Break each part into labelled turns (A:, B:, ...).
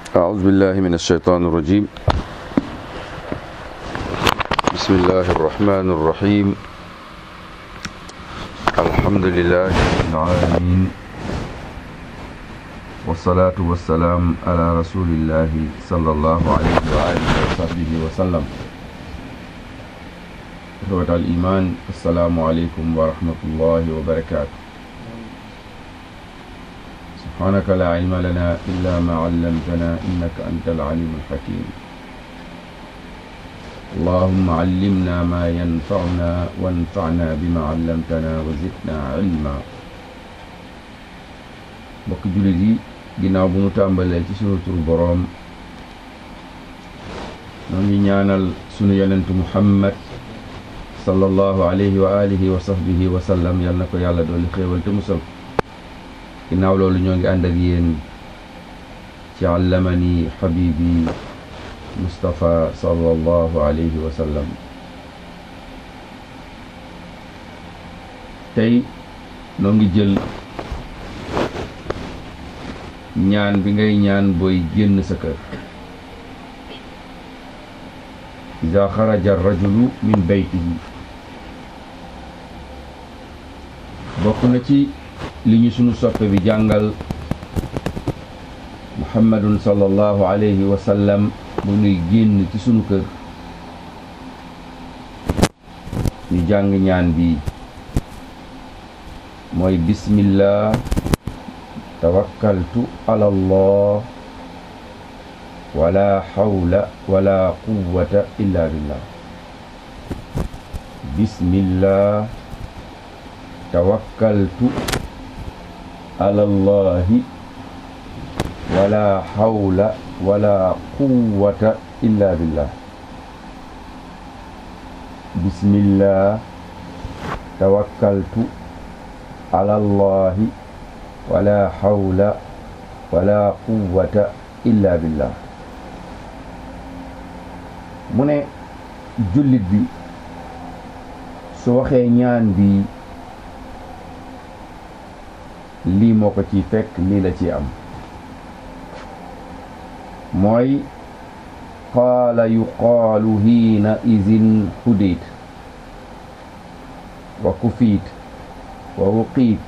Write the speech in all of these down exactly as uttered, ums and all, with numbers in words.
A: أعوذ بالله من الشيطان الرجيم. بسم الله الرحمن الرحيم. الحمد لله رب العالمين، والصلاة والسلام على رسول الله صلى الله عليه وآله وصحبه وسلم. إخوة الإيمان، السلام عليكم ورحمة الله وبركاته. سبحانك لا علم لنا إلا ما علمتنا إنك أنت العليم الحكيم. اللهم علمنا ما ينفعنا وانفعنا بما علمتنا وزدنا علما. mbokk jullit yi, ginnaaw bu nu tàmbalee ci sunu turu boroom, noo ngi ñaanal sunu yonentu Muhammad sallallahu alayhi wa alihi wa sahbihi wa sallam, yal na ko yàlla dooli xéewal te musal. ginnaaw loolu ñoo ngi ànd ak yéen ci allamani habibi Mustafa sallallahu alayhi wa sallam. tey noo ngi jël ñaan bi ngay ñaan booy génn sa kër. iza xaraja rajulu min baytihi, bokk na ci li ñu sunu soppe bi jàngal muhammadun sallallahu alayhi wa sallam bu nuy génn ci sunu kër, ñu jàng ñaan bi mooy bismillah tawakkaltu ala allah wala hawla wala quwwata illa billah. bismillah tawakkaltu ala allahi wala hawla wala quwwata illa billah. bismillah tawakkaltu ala allahi wala hawla wala quwwata illa billah. mu ne jullit bi su waxee ñaan bi lii moo ko ciy fekk, lii la ci am, mooy qaala yuqaalu hiina izin hudayt wa kufiit wa wuqiit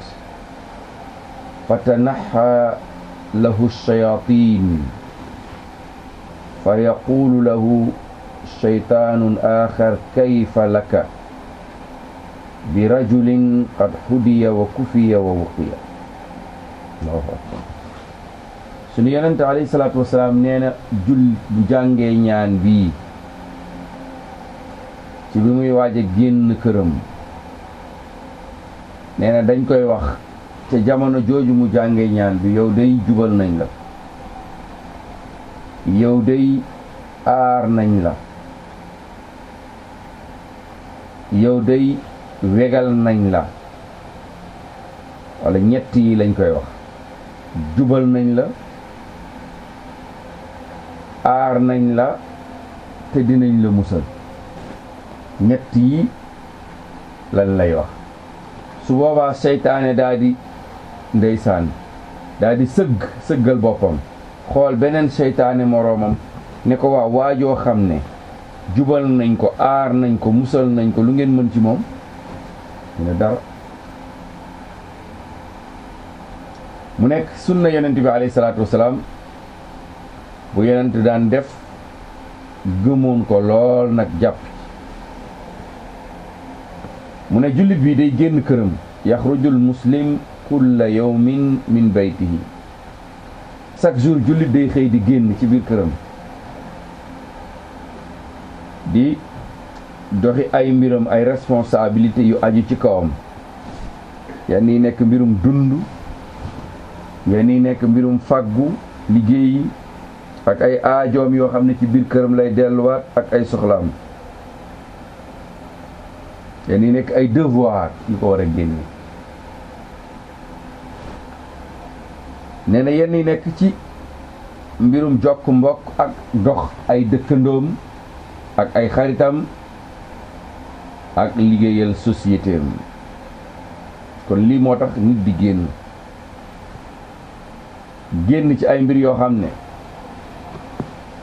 A: fatanaxa lahu shayaatiin fa yaquulu lahu shaytaanun aaxar kayfa laka bi rajulin qad hudiya wa kufiya wa wuqiya. Allahu akbar. sunu yonente alayhi salaatu wasalaam nee na jul bu jàngee ñaan bii ci bi muy waaj a génn këram, nee na dañ koy wax ca jamono jooju mu jàngee ñaan bi, yow day jubal nañ la, yow day aar nañ la, yow day wegal nañ la, wala ñett yi lañ koy wax: jubal nañ la, aar nañ la, te dinañ la musal. ñett yi lan lay wax. su boobaa seytaane daa di ndeysaan daa di sëgg sëggal boppam, xool beneen seytaane moroomam ne ko waa waajoo xam ne jubal nañ ko, aar nañ ko, musal nañ ko, lu ngeen mën ci moom? ne dara. mu nekk sunna yonent bi alayhi salaatu wasalaam bu yonent daan def, gëmoon ko lool nag jàpp. mu ne jullit bi day génn këram, yaxrujul muslim kulla yawmin min baytihi. chaque jour jullit day xëy di génn ci biir këram di doxi ay mbiram, ay responsabilité yu aju ci kawam. yenn yi nekk mbirum dund, yenn yi nekk mbirum fàggu liggéeyi, ak ay aajoom yoo xam ne ci biir këram lay delluwaat, ak ay soxlaam. yenn yi nekk ay devoir yu ko war a génne. nee na yenn yi nekk ci mbirum jokk mbokk ak dox ay dëkkandoom ak ay xaritam ak liggéeyal société am. kon lii moo tax nit di génn génn ci ay mbir yoo xam ne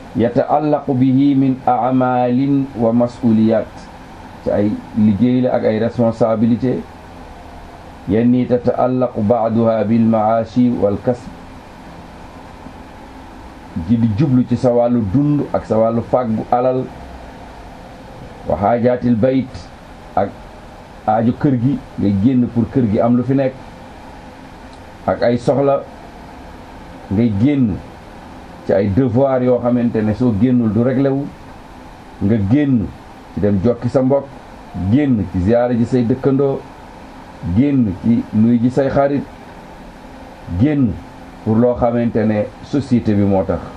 A: yataallaqu bihi min a'malin wa mas'uliyat ci ay liggéey la ak ay responsabilité yenn yi tataallaqu ba'duha bil ma'ashi wal kasb ji di jublu ci sa wàllu dund ak sa wàllu fàggu alal wa haajatil bayt ak aaju kër gi ngay génn pour kër gi am lu fi nekk ak ay soxla ngay génn ci ay devoir yoo xamante ne soo génnul du réglé wu nga génn ci dem jokki sa mbokk génn ci ziyaara ji say dëkkandoo génn ci nuy ji say xarit génn pour loo xamante ne société bi moo tax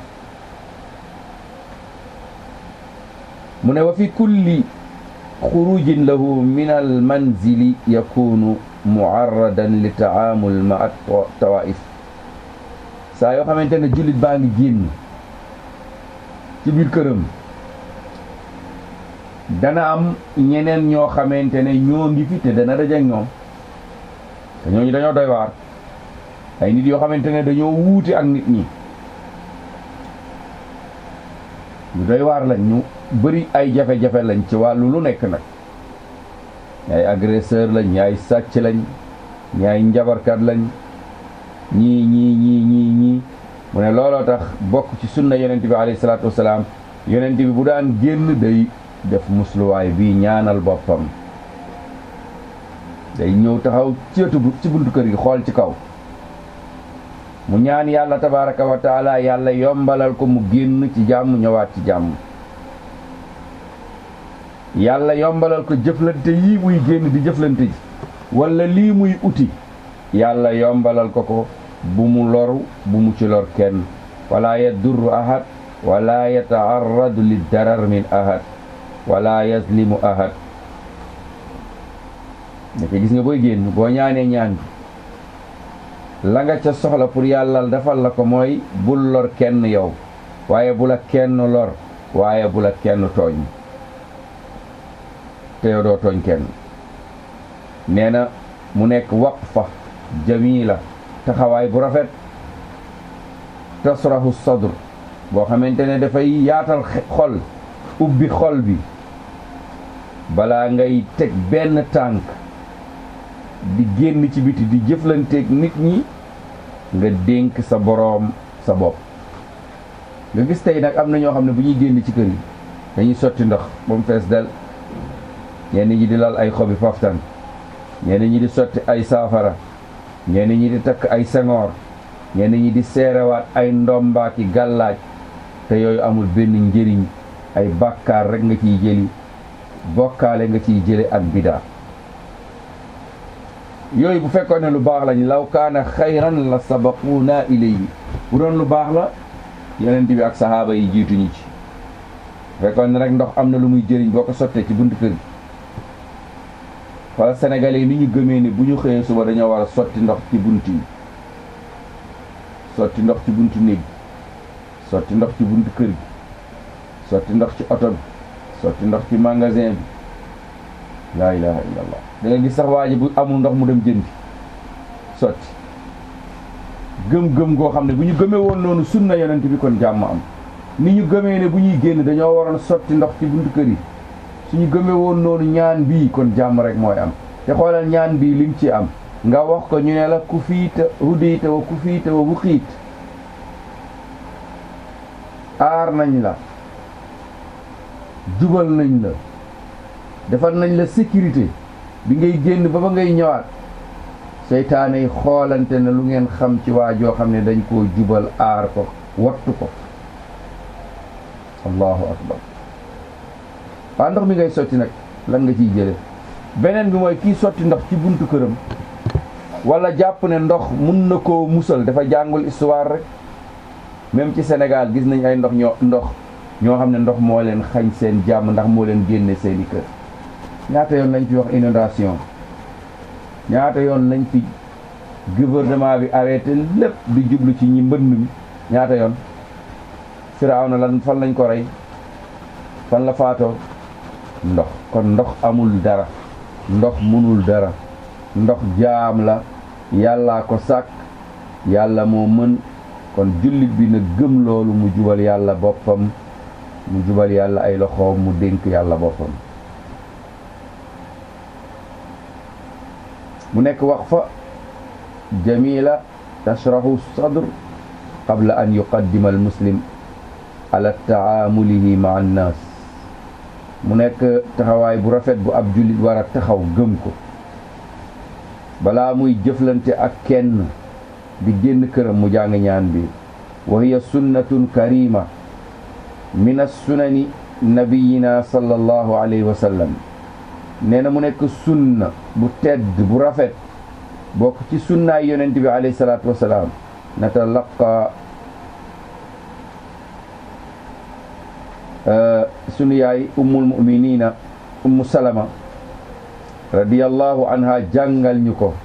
A: mu ne wa fi kulli xurujin lahu min al manzili yakunu muarradan li taamul ma at tawaif saa yoo xamante ne jullit baa ngi génn ci biir këram dana am ñeneen ñoo xamante ne ñoo ngi fi te dana daje ak ñoom te ñooñu dañoo doy waar ay nit yoo xamante ne dañoo wuute ak nit ñi ñu doy waar lañ ñu bëri ay jafe-jafe lañ ci wàllu lu nekk nag ñaay agresseur lañ ñaay sàcc lañ ñaay njabarkat lañ ñii ñii ñii ñii ñii mu ne looloo tax bokk ci sunna yonent bi alayhi salaatu wasalaam yonent bi bu daan génn day def musluwaay bii ñaanal boppam day ñëw taxaw ceetu ci buntu kër gi xool ci kaw mu ñaan yàlla tabaraka wa taala yàlla yombalal ko mu génn ci jàmm ñëwaat ci jàmm yàlla yombalal ko jëflante yii muy génn di jëflante ji wala lii muy uti yàlla yombalal ko ko bu mu loru bu mu ci lor kenn wala yadurru ahad wala yataarradu liddarar min ahad wala yazlimu ahad nekk gis nga booy génn boo ñaanee ñaan bi la nga ca soxla pour yàlla defal la ko mooy bul lor kenn yow waaye bu la kenn lor waaye bu la kenn tooñ te yow doo tooñ kenn nee na mu nekk waqfa jamila taxawaay bu rafet tasrahu sadr boo xamante ne dafay yaatal xol ubbi xol bi balaa ngay teg benn tànk di génn ci biti di jëflanteeg nit ñi nga dénk sa boroom sa bopp nga gis tey nag am na ñoo xam ne bu ñuy génn ci kër yi dañuy sotti ndox ba mu fees del ñenn ñi di lal ay xobi paftan ñenn ñi di sotti ay saafara ñenn ñi di takk ay sengoor ñenn ñi di seerewaat ay ndombaaki gàllaaj te yooyu amul benn njëriñ ay bàkkaar rek nga ciy jëli bokkaale nga ciy jële ak bidaa yooyu bu fekkoon ne lu baax lañ law kaana xayran la sabaquuna ilayhi bu doon lu baax la yonent bi ak sahaaba yi jiituñu ci bu fekkoon ne rek ndox am na lu muy jëriñ boo ko sottee ci buntu kër gi wala sénégalais yi ni ñu gëmee ne bu ñu xëyee suba dañoo war a sotti ndox ci bunt yi sotti ndox ci buntu néeg sotti ndox ci buntu kër gi sotti ndox ci oto bi sotti ndox ci magasin bi laa ilaha illallah da nga gis sax waa ji bu amul ndox mu dem jëndi sotti gëm-gëm goo xam ne bu ñu gëmee woon noonu sunna yonent bi kon jàmm am ni ñu gëmee ne bu ñuy génn dañoo waroon sotti ndox ci buntu kër yi suñu gëmee woon noonu ñaan bii kon jàmm rek mooy am te xoolal ñaan bii lim ci am nga wax ko ñu ne la ku fiita hudiyta wa ku fiita wa bu xiit aar nañ la jubal nañ la defal nañ la sécurité bi ngay génn ba ba ngay ñëwaat seytaane yi xoolante ne lu ngeen xam ci waa joo xam ne dañ koo jubal aar ko wattu ko allahu akbar waa ndox mi ngay sotti nag lan nga ciy jële beneen bi mooy kii sotti ndox ci buntu këram wala jàpp ne ndox mun na koo musal dafa jàngul histoire rek même ci Sénégal gis nañ ay ndox ñoo ndox ñoo xam ne ndox moo leen xañ seen jàmm ndax moo leen génne seeni kër ñaata yoon lañ fi wax inondation ñaata yoon lañ fi gouvernement bi arrêté lépp di jublu ci ñi mbënn mi ñaata yoon Firawna lan fan lañ ko rey fan la faatoo ndox kon ndox amul dara ndox mënul dara ndox jaam la yàllaa ko sàkk yàlla moo mën kon jullit bi na gëm loolu mu jubal yàlla boppam mu jubal yàlla ay loxoom mu dénk yàlla boppam. mu nekk waqfa jamila tashrahu sadr qabla an yuqaddima al muslim ala taamulihi ma annaas. mu nekk taxawaay bu rafet bu ab jullit war a taxaw gëm ko balaa muy jëflante ak kenn di génn këram mu jàng ñaan bi. wa hiya sunnatun karima min as-sunani nabiyina sallallahu alayhi wa sallam. nee na mu nekk sunna bu tedd bu rafet bokk ci sunnaay yonent bi alayhi salaatu wa salaam. natalaqa sunu yaay ummul muminina ummu salama radiyallahu anha jàngal ñu ko.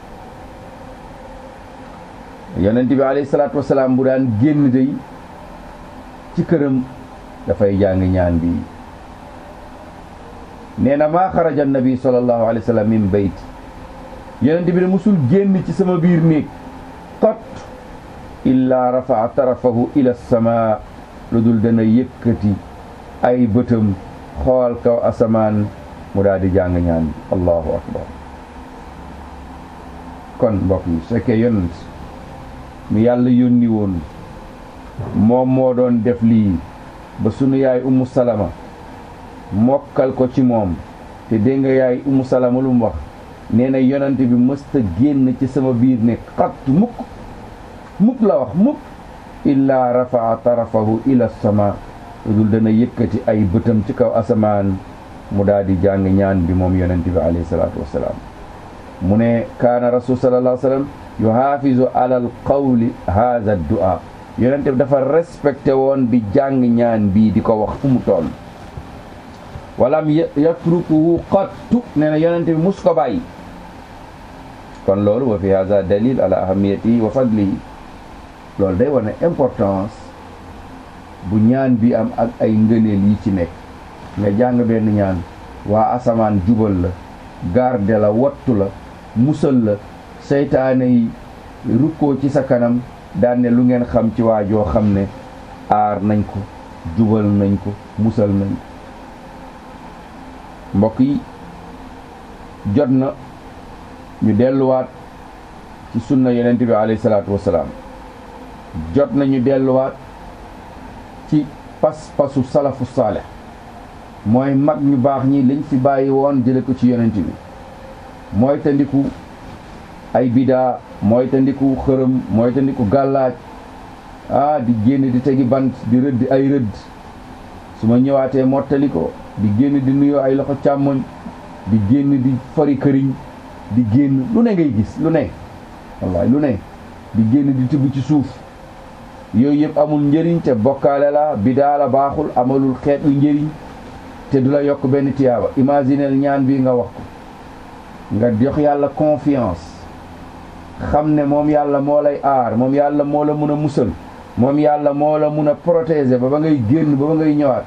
A: yonent bi alayhi salaatu wa salaam bu daan génn dey ci këram dafay jàng ñaan bi. nee na maa xaraja nabi sallallahu alayhi wa sallam min bayti. yonent bi ne musul génn ci sama biir néeg qat illaa rafaa tarafahu ila sama lu dul dana yëkkati ay bëtam xool kaw asamaan mu daal di jàng ñaan bi. allahu akbar. kon mbokk yi su fekkee yonent mi yàlla yónni woon moom moo doon def lii ba sunu yaay ummu salama mokkal ko ci moom te dégg nga yaay ummu salama lu mu wax nee na yonent bi mësta génn ci sama biir ne xat mukk mukk la wax mukk illaa rafaa tarafahu ila sama lu dul dana yëkkati ay bëtam ci kaw asamaan mu daal di jàng ñaan bi moom yonent bi alayhi salaatu wassalaam. mu ne kaana rasul sallallahu alayhi wa sallam yuhaafizu alal qawli haza du'a. yonent bi dafa respecté woon di jàng ñaan bii di ko wax fu mu toll. walam yatrukuhu qattu nee na yonent bi mus ko bàyyi. kon loolu wa fi haza dalil ala ahamiyatihi wa fadlihi. loolu day wane importance bu ñaan bi am ak ay ngëneel yi ci nekk. nga jàng benn ñaan waa asamaan jubal la garde la wattu la musal la seytaane yi rukkoo ci sa kanam daan ne lu ngeen xam ci waa joo xam ne aar nañ ko jubal nañ ko musal nañ ko. mbokk yi jot na ñu delluwaat ci sunna yonent bi alayhi salaatu wassalaam. jot na ñu delluwaat ci pas-pasu salafu saalih mooy mag ñu baax ñi liñ fi bàyyi woon jële ko ci yonent bi. mooy tandiku ay bidaa mooy tandiku xërëm mooy tandiku gàllaaj ah di génn di tegi bant di rëdd ay rëdd su ma ñëwaatee mottali ko di génn di nuyoo ay loxo càmmoñ di génn di fari këriñ di génn lu ne ngay gis lu ne wallaay lu ne di génn di tibb ci suuf. yooyu yëpp amul njëriñ te bokkaale la bidaa la baaxul amalul xeet yu njëriñ te du la yokk benn tiyaaba. imagineel ñaan bi nga wax ko nga jox yàlla confiance xam ne moom yàlla moo lay aar moom yàlla moo la mun a musal moom yàlla moo la mun a protéger ba ba ngay génn ba ba ngay ñëwaat.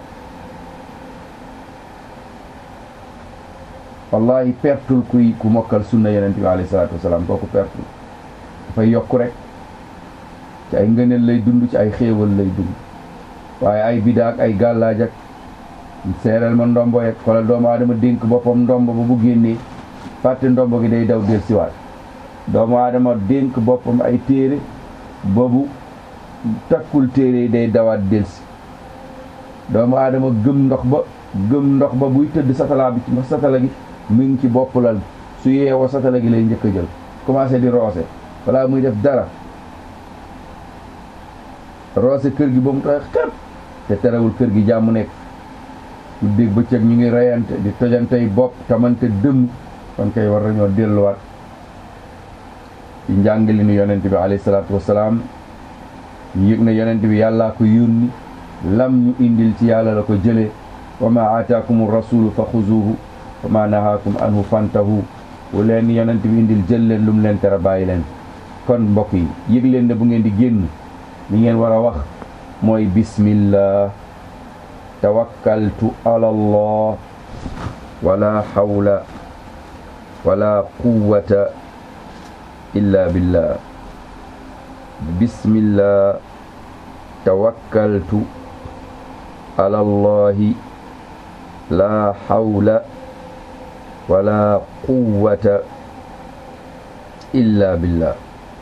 A: wallahi pertul kuy ku mokkal sunna yonent bi alayhi salaatu wasalaam kooku pertul. dafay yokk rek ci ay ngëneel lay dund ci ay xéewal lay dund waaye ay bidaak ay gàllaaj ak seeral ma ndombo yeg xoolal doomu aadama dénk boppam ndombo ba bu génnee fàtte ndombo gi day daw del siwaat. doomu aadama dénk boppam ay téere boobu takkul téere yi day dawaat del si. doomu aadama gëm ndox ba gëm ndox ba buy tëdd satala bi ci satala gi mu ngi ci bopp lal su yeewoo satala gi lay njëkk a jël commencé di roose balaa muy def dara roose kër gi ba mu tooy xepp te terewul kër gi jàmm nekk. guddeeg bëccëg ñu ngi reyante di tojantey bopp tamante dëmm. kon kay war nañoo delluwaat ci njàngale ni yonent bi alayhi salaatu wassalaam ñu yëg ne yonent bi yàllaa ko yónni lam ñu indil ci yàlla la ko jëlee wa ma aataakumu rasulu fa xuzuhu wa ma nahaakum anhu fantahu wu leen yonent bi indil jël leen lu mu leen tere bàyyi leen. kon mbokk yi yëg leen ne bu ngeen di génn li ngeen war a wax mooy bismillah tawakkaltu ala allah wala hawla wala quwwata illa billah. bismillah tawakkaltu ala allahi la hawla wala quwwata illa billah.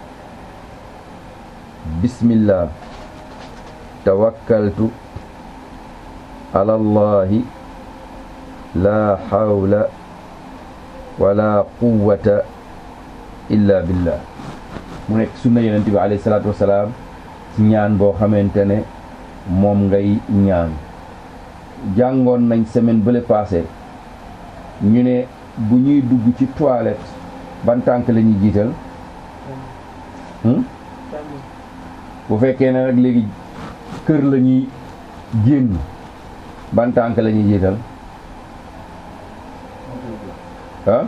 A: bismillah tawakkaltu ala allahi la hawla wala quwwata illa billah. mu nekk sunna yonent bi alayhi salaatu wasalaam ci ñaan boo xamante ne moom ngay ñaan. jàngoon nañ semaine bële passé ñu ne bu ñuy dugg ci toilette ban tànk la ñuy jiital. bu fekkee ne rek léegi kër la ñuy génn ban tànk la ñuy jiital. ah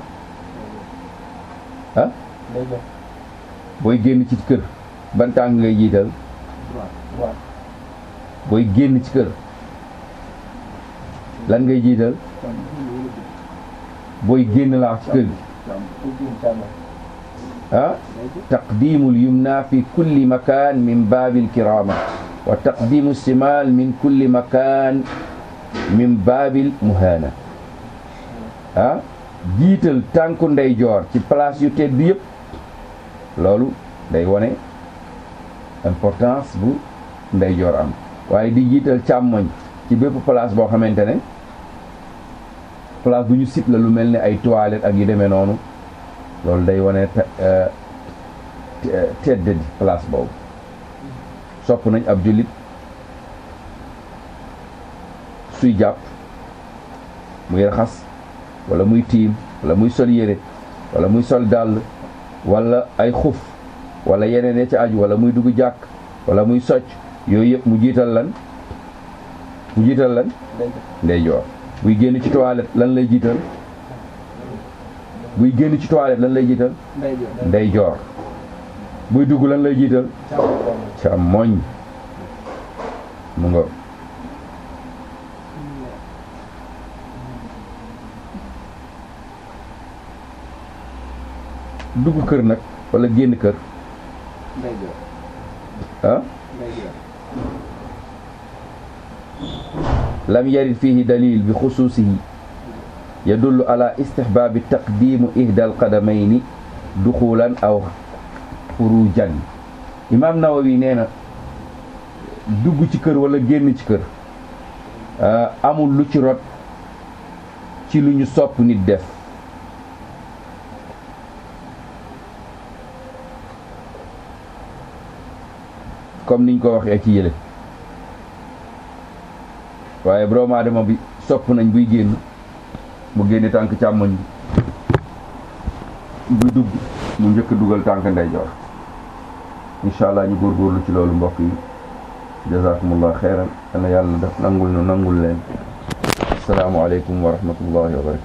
A: ah booy génn ci kër ban tànk ngay jiital. booy génn ci kër lan ngay jiital. booy génn laa ci kër gi ah taqdimul yumna fi kulli makan min baabil kirama wa taqdimu simal min kulli makan min baabil muhana. ah jiital tànku ndeyjoor ci place yu tedd yëpp loolu day wone importance bu ndeyjoor am, waaye di jiital càmmoñ ci bépp place boo xamante ne place bu ñu sib la lu mel ni ay toilette ak yu demee noonu loolu day wone tedd di place boobu. sopp nañ ab jullit suy jàpp muy raxas wala muy tiim wala muy sol yére wala muy sol dàll wala ay xuf wala yeneen ya ci aju wala muy dugg jàkk wala muy socc yooyu yëpp mu jiital lan mu jiital lan ndeyjoor. buy génn ci toilette lan lay jiital. buy génn ci toilette lan lay jiital. ndeyjoor. buy dugg lan lay jiital. càmmoñ. mu nga dugg kër nag wala génn kër. ah lam yarid fihi dalil bi xusuusihi yadullu ala istihbaabi taqdimu ihda alqadamayni duxulan aw xurujan. imaam Nawawi nee na dugg ci kër wala génn ci kër amul lu ci rot ci lu ñu sopp nit def. comme niñ ko waxee ci yële waaye doomu aadama bi sopp nañ buy génn mu génne tànk càmmoñ bi buy dugg mu njëkk dugal tànk ndeyjoor. incha allah ñu góorgóorlu ci loolu mbokk yi. jazakumullah xeyran. yal na yàlla def nangul nu nangul leen. assalaamu aleykum wa rahmatullahi wa barakatu.